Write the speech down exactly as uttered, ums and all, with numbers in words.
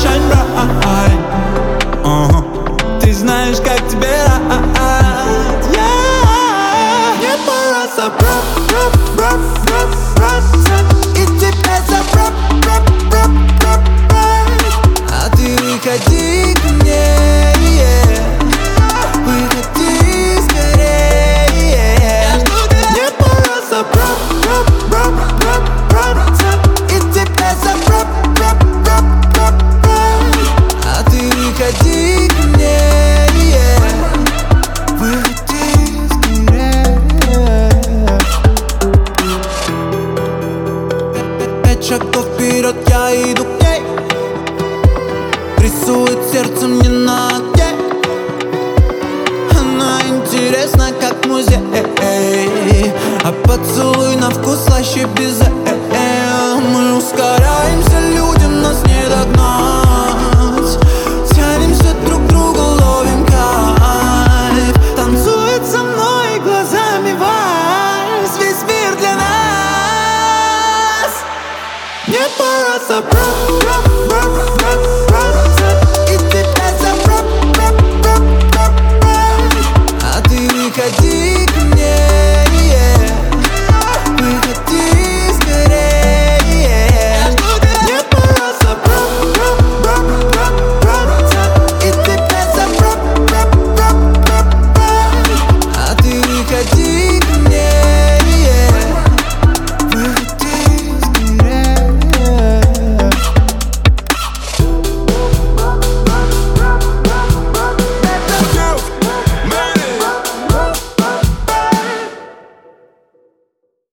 shine bright. uh-huh. Ты знаешь, как тебе рад, yeah. Мне пора забраться и тебя забрать. А ты выходи ко мне, yeah. Выходи скорее. Мне пора забраться и тебя забрать. А ты выходи ко мне, yeah. Выходи скорее. Пять шагов вперед, я иду к ней. Рисует сердце мне на оке. Она интересна, как музей. А поцелуй на вкус слаще безе. Мы ускоряемся, люди.